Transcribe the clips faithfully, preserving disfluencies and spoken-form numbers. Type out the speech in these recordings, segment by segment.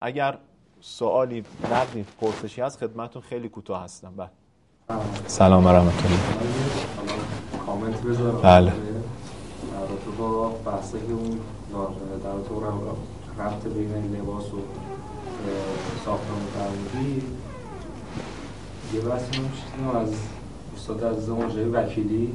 اگر سوالی نقدی پرسشی هست خدمتتون خیلی کوتاه هستم. بله سلام و رحمت الله. کامنت بذارم. بله. در رابطه با بحثی که اون در رابطه با ربط بین لباس و ساختمان فرمودی یه بحثی رو از استاد عزیزم آقای وکیلی،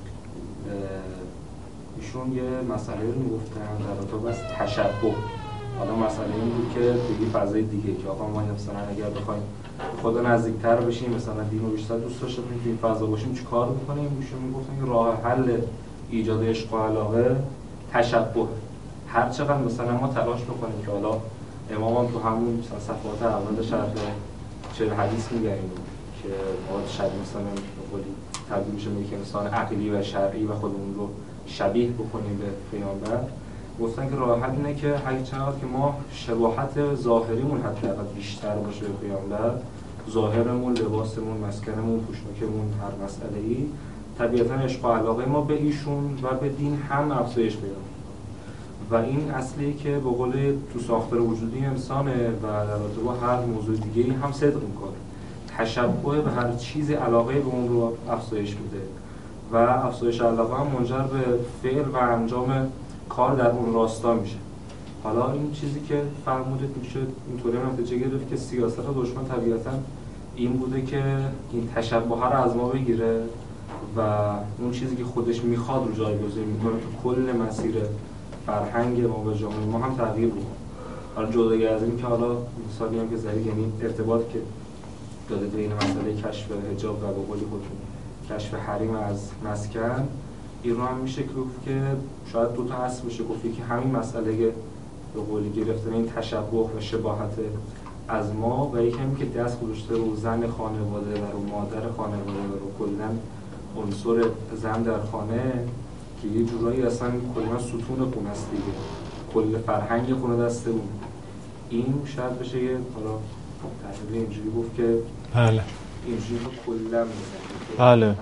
ایشون یه مسئله رو میگفتن در رابطه با تشبه. حالا مسئله این بود که دیگه فضای دیگه که آقا ما مثلا اگر بخوایم خدا نزدیکتر بشیم، مثلا دین رو بیشتر دوست داشته باشیم، تو این فضا باشیم، چیکار می‌کنیم؟ ایشون میگفتن که راه حل ایجاد عشق و علاقه تشبه. هر چقدر مثلا ما تلاش بکنیم که حالا امام تو همون مثلا صفحات اول شرح چه حدیث میگیم که ما شبیه مثلا بقولی تبدیل میشه به یک انسان عقلی و شرعی و خودمون رو شبیه بکنیم به پیامبر. گفتن که راه حل اینه که هر چقدر که ما شباهت ظاهریمون حداقل بیشتر باشه به پیامبر، ظاهرمون، لباسمون، مسکنمون، پوشاکمون، هر مسئله‌ای، طبیعتاً عشق و علاقه ما به ایشون و به دین هم افزایش پیدا می‌کنه. و این اصلی که به قول تو ساختار وجودی انسانه و در رابطه با هر موضوع دیگه‌ای هم صدق می‌کنه. تشبه به هر چیزی علاقه به اون رو افزایش میده و افزایش علاقه هم منجر به فعل و انجام کار در اون راستا میشه. حالا این چیزی که فرمودید میشه اینطوری نتیجه گرفت که سیاست دشمن طبیعتاً این بوده که این تشبه رو از ما بگیره و اون چیزی که خودش میخواد رو جایگزین میکنه تو کل مسیر فرهنگ ما و جامعه ما هم تغییر بکنه. حالا جدای از این که حالا مثالی هم که زدید، یعنی ارتباط که داده بین مسئله کشف حجاب و به قول خودتون کشف حریم از مسکن، این رو هم میشه گفت که شاید دو تا هست باشه، گفتی که همین مسئله به قولی گرفتن این تشبه و شباهت از ما و یکی همین که دست گذاشته رو زن خانواده و رو مادر خانواده و رو کلن عنصر زن در خانه که یه جورایی اصلا کلن ستون خونه است دیگه، کل فرهنگ خونه دسته اون. این شاید بشه یه حالا تحلیل اینجوری گفت که بله اینجوری رو کلن میزنید. بله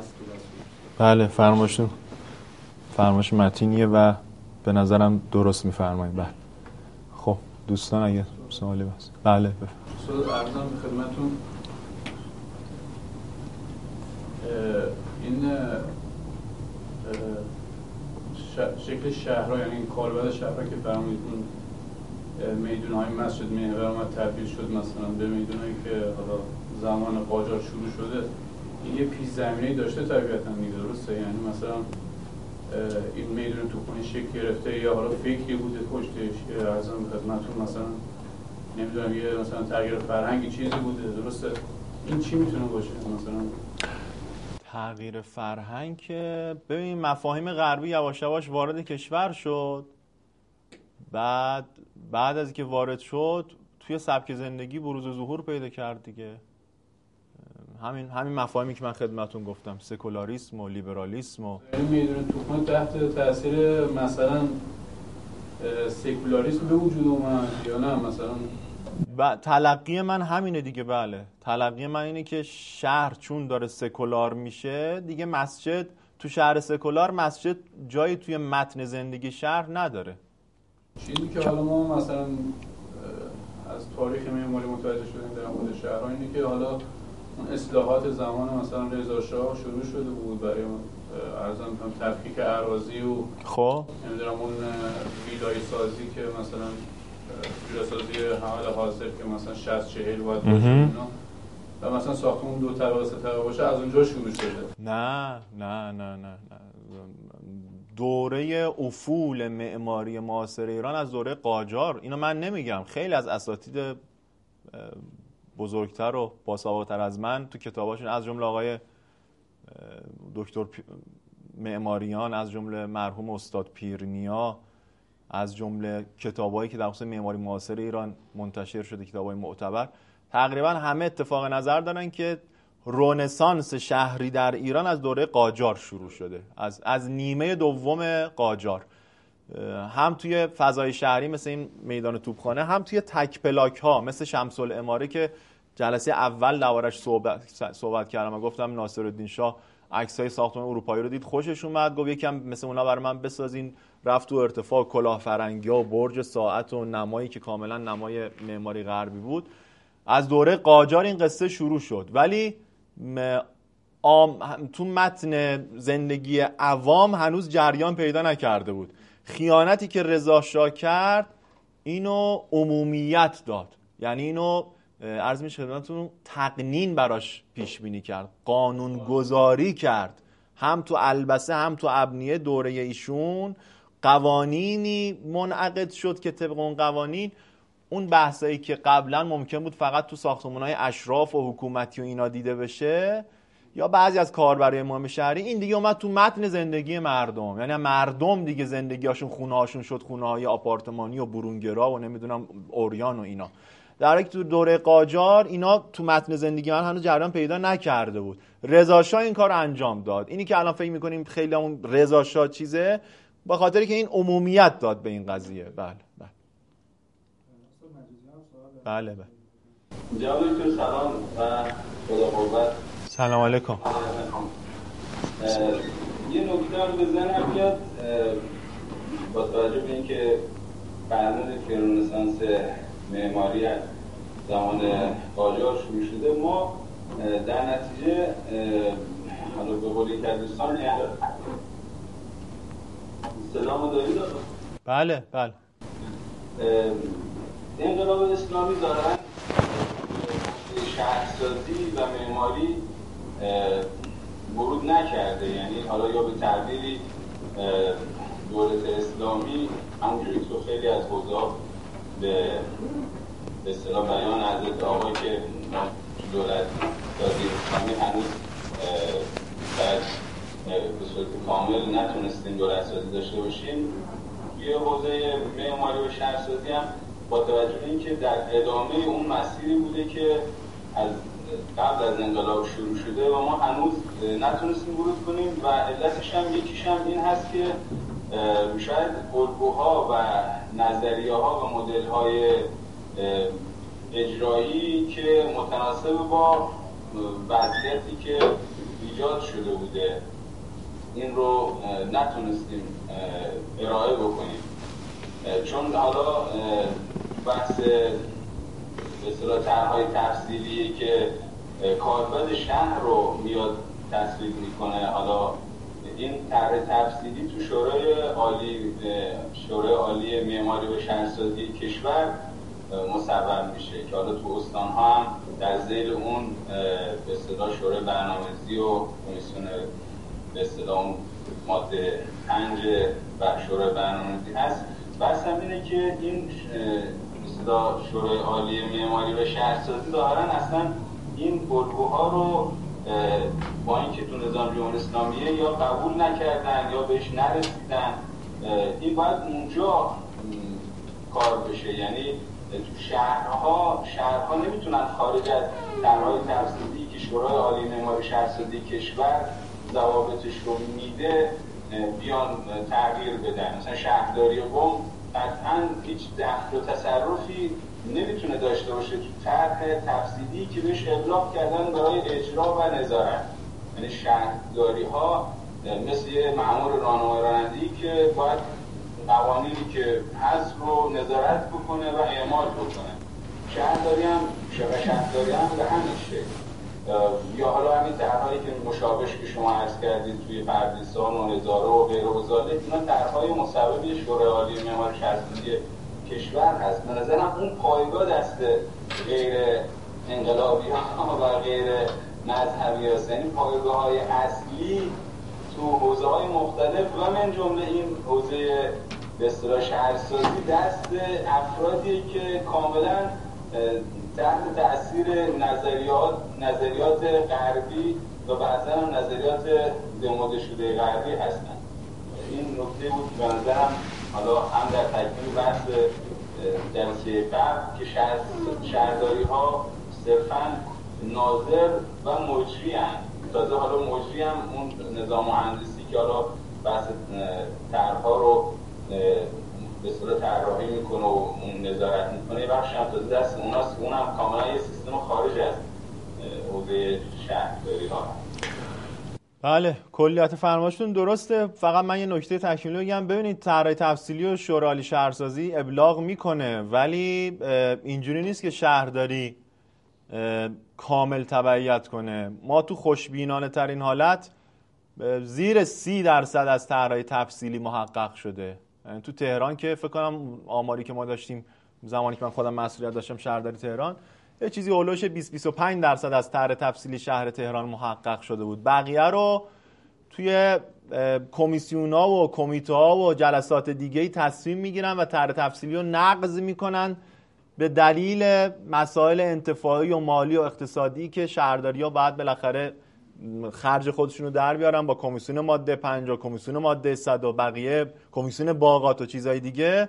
بله فرماشون فرماش متینیه و به نظرم درست میفرمایید. بله خب دوستان اگه سوالی هست بله بفرمایید. عرضم به خدمتتون این شکل شهرها، یعنی این کالبد شهرها که فرمودید اون میدون‌های مسجد محور اومد تبدیل شد مثلا به میدونایی که حالا زمان قاجار شروع شده، این یه پیش زمینه‌ای داشته طبیعتاً دیگه، درسته؟ یعنی مثلا این میدون تو خونه شکل گرفته یا حالا فکری بوده پشتش، یا ارزم به خدمتتون مثلا نمیدونم یه مثلا تغییر فرهنگی چیزی بوده، درسته؟ این چی میتونه باشه مثلا؟ تغییر فرهنگ که ببین مفاهیم غربی یواش یواش وارد کشور شد، بعد بعد از اینکه وارد شد توی سبک زندگی بروز و ظهور پیدا کرد دیگه. همین همین مفاهیمی که من خدمتتون گفتم، سکولاریسم و لیبرالیسم و یعنی میدونید تو خونه تحت تاثیر مثلا سکولاریسم به وجود اومد یا نه مثلا؟ ب... تلقی من همینه دیگه. بله تلقی من اینه که شهر چون داره سکولار میشه دیگه، مسجد تو شهر سکولار مسجد جایی توی متن زندگی شهر نداره. چیزی که حالا ما مثلا از تاریخ معماری متوجه شدیم در مورد شهرها اینه که حالا اون اصلاحات زمان مثلا رضا شاه شروع شده بود برای ارزان می‌کنم تفکیک اراضی و خب نمیدونم اون ویلای سازی که مثلا ویلا سازی حال حاضر که مثلا شصت چهل باید باشه اینا و مثلا ساختمون دو طبقه سه طبقه باشه، از اونجا شروع شده. نه نه نه نه نه دوره افول معماری معاصر ایران از دوره قاجار. اینو من نمیگم، خیلی از اساتید بزرگتر و باسوادتر از من تو کتاباشون، از جمله آقای دکتر معماریان، از جمله مرحوم استاد پیرنیا، از جمله کتابایی که در خصوص معماری معاصر ایران منتشر شده، کتابای معتبر، تقریبا همه اتفاق نظر دارن که رنسانس شهری در ایران از دوره قاجار شروع شده، از از نیمه دوم قاجار، هم توی فضای شهری مثل این میدان توپخانه، هم توی تک پلاک ها مثل شمس العماره که جلسه اول دربارش صحبت صحبت کردم و گفتم ناصرالدین شاه عکسای ساختمان اروپایی رو دید خوشش اومد، گفت یکم مثل اونا برای من بسازین. رفت تو ارتفاع کلاهفرنگی‌ها و برج ساعت و نمایی که کاملا نمای معماری غربی بود. از دوره قاجار این قصه شروع شد، ولی آم تو متن زندگی عوام هنوز جریان پیدا نکرده بود. خیانتی که رضا شاه کرد اینو عمومیت داد، یعنی اینو عرض میشه خدمتتون تقنین براش پیش بینی کرد، قانون گذاری کرد، هم تو البسه هم تو ابنیه دوره ایشون قوانینی منعقد شد که طبق اون قوانین اون بحثایی که قبلا ممکن بود فقط تو ساختمان‌های اشراف و حکومتی و اینا دیده بشه یا بعضی از کاربرای مهم شهری، این دیگه اومد تو متن زندگی مردم. یعنی مردم دیگه زندگیاشون خونه‌هاشون شد خونه‌های آپارتمانی و برونگرا و نمیدونم اوریان و اینا، در حالی که تو دوره قاجار اینا تو متن زندگی من هنوز جریان پیدا نکرده بود. رضا شاه این کار انجام داد. اینی که الان فکر می‌کنیم خیلی اون رضا شاه چیزه، به خاطری که این عمومیت داد به این قضیه. بله بله بله بله. جناب دکتر سلام و خدا قوت. سلام علیکم. یه نکته رو به ذهنم بیاد با توجه به اینکه فرآیند رنسانس معماری از زمان قاجار شروع شده، ما در نتیجه حالا به قولی که دوستان سلام دارید؟ بله بله. انقلاب اسلامی دارن شهرسازی و معماری ورود نکرده، یعنی حالا یا به تعبیری دولت اسلامی همونجوری که خیلی از حوزه‌ها به به اصطلاح بیان حضرت آقا که دولت سازی اسلامی هنوز باید به صورت کامل نتونستیم دولت سازی داشته باشیم، یه حوزه معماری و شهرسازی هم با توجه به اینکه در ادامه اون مسیری بوده که از قبل از انقلاب شروع شده و ما هنوز نتونستیم ورود کنیم و علتش هم یکیش هم این هست که شاید الگوها و نظریه‌ها و مدل‌های اجرایی که متناسب با وضعیتی که ایجاد شده بوده این رو نتونستیم ارائه بکنیم، چون حالا بحث به اصطلاح طرح‌های تفصیلی که کاربرد شهر رو میاد تصویب میکنه، حالا این طرح تفصیلی تو شورای عالی شورای عالی معماری و شهرسازی کشور مصوب میشه که حالا تو استان‌ها هم در ذیل اون به اصطلاح شورای برنامه‌ریزی و کمیسیون به اصطلاح ماده پنج و شورای برنامه‌ریزی هست. بحث هم اینه که این اصطلاح شورای عالی معماری و شهرسازی ظاهراً اصلا این الگوها رو با اینکه تو نظام جمهوری اسلامیه یا قبول نکردن یا بهش نرسیدن، این باید اونجا کار بشه، یعنی تو شهرها شهرها نمیتونن خارج از طرح‌های تفصیلی که شورای عالی معماری شهرسازی کشور ضوابطش رو میده بیان تغییر بدن. مثلا شهرداری قم قطعاً هیچ دخل و تصرفی نمیتونه داشته باشه تو طرح تفصیلی که بهش ابلاغ کردن برای اجرا و نظارت. یعنی شهرداری ها مثل یه مأمور راهنمای رانندگی که باید قوانینی که هست رو نظارت بکنه و اعمال بکنه. شهرداری هم شهرداری هم به همین شکل، یا حالا همین طرح‌هایی که مشابهش که شما عرض کردید توی پردیسان و هزاره و غیر و زاله، اینا طرح‌های مصوبه شورای عالی معماری شهرسازی کشور هست. به نظرم اون پایگاه دست غیر انقلابی ها و غیر مذهبی هست، یعنی پایگاه های اصلی تو حوزه های مختلف و من جمله این حوزه به اصطلاح شهرسازی دست افرادی که کاملا تحت تاثیر نظریات نظریات غربی و بعضا هم نظریات دموده شده غربی هستن. این نکته بود که به نظرم حالا هم در تکمیل بحث جلسه قبل که شهر شهرداری ها صرفاً ناظر و مجری هم، تازه حالا مجری هم اون نظام مهندسی که حالا بحث طرح‌ها رو به صورت طراحی میکنه و اون نظارت میکنه، یه بخش هم تازه دست اوناست، اون هم کاملا یه سیستم خارج از حوزه شهرداری ها. بله کلیت فرمایشتون درسته. فقط من یه نکته تکمیلی بگم. ببینید طرح تفصیلی و شورای عالی شهرسازی ابلاغ میکنه، ولی اینجوری نیست که شهرداری کامل تبعیت کنه. ما تو خوشبینانه ترین حالت زیر سی درصد از طرح‌های تفصیلی محقق شده. یعنی تو تهران که فکر کنم آماری که ما داشتیم زمانی که من خودم مسئولیت داشتم شهرداری تهران، یه چیزی اولوش بیست بیست و پنج درصد از طرح تفصیلی شهر تهران محقق شده بود. بقیه رو توی کمیسیون‌ها و کمیته‌ها و جلسات دیگه‌ای تصمیم میگیرن و طرح تفصیلی رو نقض میکنن به دلیل مسائل انتفاعی و مالی و اقتصادی که شهرداری‌ها باید بالاخره خرج خودشونو در بیارن با کمیسیون ماده پنج و کمیسیون ماده صد و بقیه کمیسیون باغات و چیزهای دیگه،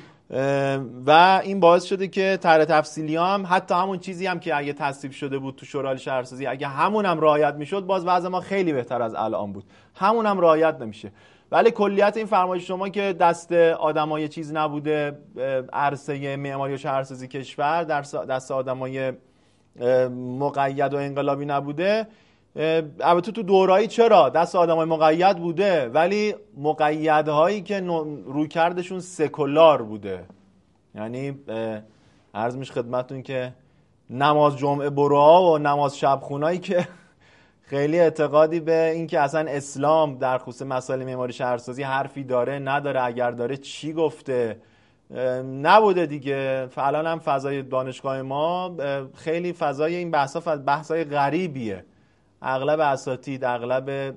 و این باعث شده که طرح تفصیلی هم حتی همون چیزی هم که اگه تصویب شده بود تو شورای شهرسازی اگه همون هم رعایت میشد باز وضع ما خیلی بهتر از الان بود. همون هم رعایت نمیشه. ولی کلیت این فرمایش شما که دست آدمای چیز نبوده، عرصه معماری و شهرسازی کشور دست آدمای مقید و انقلابی نبوده، البته تو دورایی چرا دست آدمای مقید بوده، ولی مقیدهایی که رویکردشون سکولار بوده. یعنی عرض میشه خدمتتون که نماز جمعه بروها و نماز شبخونایی که خیلی اعتقادی به این که اصلا اسلام در خصوص مسائل معماری شهرسازی حرفی داره نداره، اگر داره چی گفته، نبوده دیگه. فعلا هم فضای دانشگاه ما خیلی فضای این بحثا بحثای غریبیه. اغلب اساتید، اغلب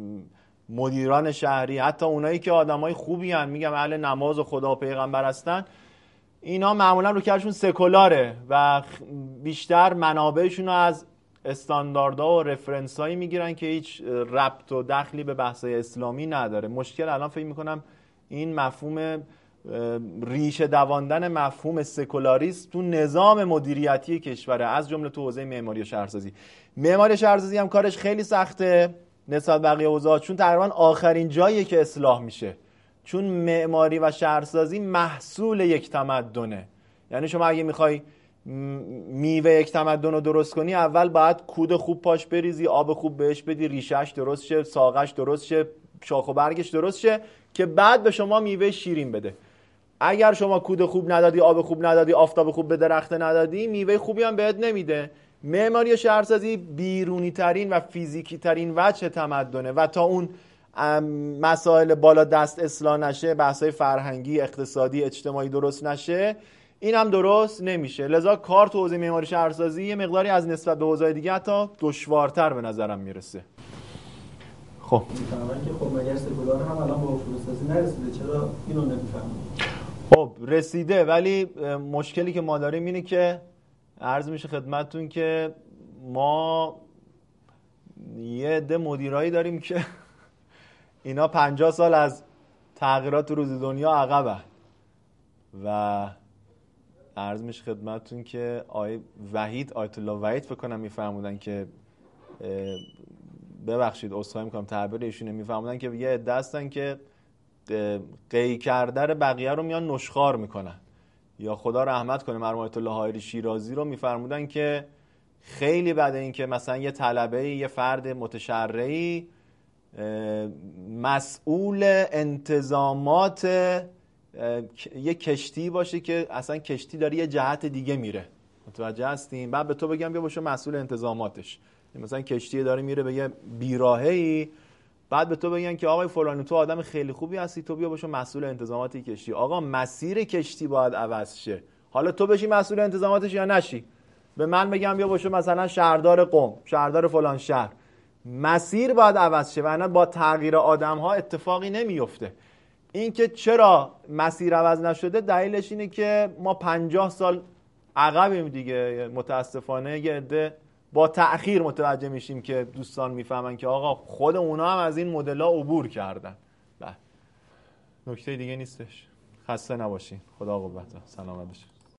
مدیران شهری، حتی اونایی که آدمای خوبی هن، میگم اهل نماز و خدا و پیغمبر هستن، اینا معمولا رو کارشون سکولاره و بیشتر منابعشون رو از استانداردها و رفرنس هایی میگیرن که هیچ ربط و دخلی به بحثای اسلامی نداره. مشکل الان فکر میکنم این مفهوم ریشه دواندن مفهوم سکولاریسم تو نظام مدیریتی کشوره، از جمله تو حوزه معماری و شهرسازی. معماری شهرسازی هم کارش خیلی سخته نسبت بقیه حوزه‌ها، چون تقریبا آخرین جاییه که اصلاح میشه، چون معماری و شهرسازی محصول یک تمدنه. یعنی شما اگه میخوای میوه یک تمدن رو درست کنی، اول باید کود خوب پاش بریزی، آب خوب بهش بدی، ریشهش درست شه، ساقش درست شه، شاخ و برگش درست شه، که بعد به شما میوه شیرین بده. اگر شما کود خوب ندادی، آب خوب ندادی، آفتاب خوب به درخت ندادی، میوه خوبی هم بهت نمیده. معماری و شهرسازی بیرونی ترین و فیزیکی ترین وجه تمدنه و تا اون مسائل بالا دست اصلاح نشه، بحثای فرهنگی، اقتصادی، اجتماعی درست نشه، این هم درست نمیشه. لذا کار تو حوزه معماری شهرسازی یه مقداری از نسبت به حوزه‌های دیگه حتی دشوارتر به نظرم میرسه. خب میفهمن که خب مگر سکولار هم الان با فروسازی نرسیده، چرا اینو نمیفهمن؟ خب رسیده، ولی مشکلی که ما داریم اینه که عرض میشه خدمتتون که ما یه عده مدیرایی داریم که اینا پنجاه سال از تغییرات روز دنیا عقبه و عرض میشه خدمتتون که آیه وحید آیت الله وحید فکر کنم میفرمودن که ببخشید عذرخواهی میکنم تعبیر ایشونه، میفرمودن که یه عده هستن که قی کرده بقیه رو میان نشخوار میکنن. یا خدا رحمت کنه مرحوم آیت الله حائری شیرازی رو میفرمودن که خیلی بعد این که مثلا یه طلبه، یه فرد متشرعی مسئول انتظامات یه کشتی باشه که اصلا کشتی داره یه جهت دیگه میره، متوجه هستیم؟ بعد به تو بگم بیا باشه مسئول انتظاماتش. مثلا کشتی داره میره به یه بیراهه‌ای، بعد به تو بگن که آقای فلانی تو آدم خیلی خوبی هستی، تو بیا باشه مسئول انتظامات کشتی. آقا مسیر کشتی باید عوض شه، حالا تو بشی مسئول انتظاماتش یا نشی. به من بگم بیا باشه مثلا شهردار قم، شهردار فلان شهر، مسیر باید عوض شه، وگرنه با تغییر آدم‌ها اتفاقی نمیفته. این که چرا مسیر عوض نشده دلیلش اینه که ما پنجاه سال عقبیم دیگه. متاسفانه یه عده با تأخیر متوجه میشیم که دوستان میفهمن که آقا خود اونا هم از این مدل‌ها عبور کردن. بله نکته دیگه نیستش. خسته نباشین. خدا قوت. سلامت باشید.